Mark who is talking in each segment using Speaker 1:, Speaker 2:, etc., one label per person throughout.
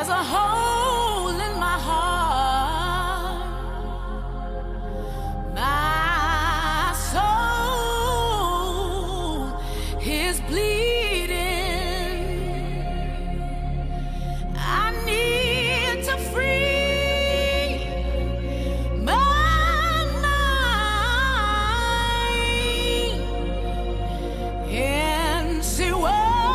Speaker 1: There's a hole in my heart. My soul is bleeding. I need to free my mind and see what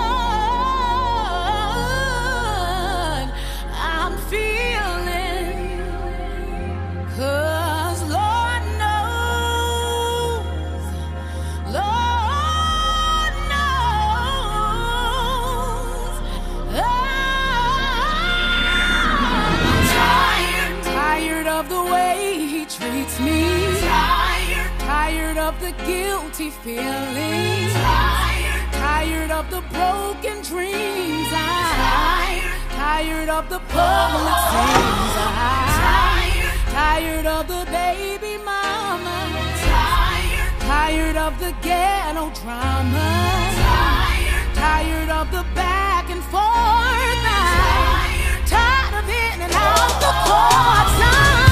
Speaker 1: I'm feeling. 'Cause Lord knows, Lord knows, I'm tired of the way he treats me. Tired of the guilty feelings. Tired of the broken dreams. Tired of the public scenes. Tired of the baby mama. Tired of the ghetto drama. Tired of the back and forth. Tired of in and out the courts.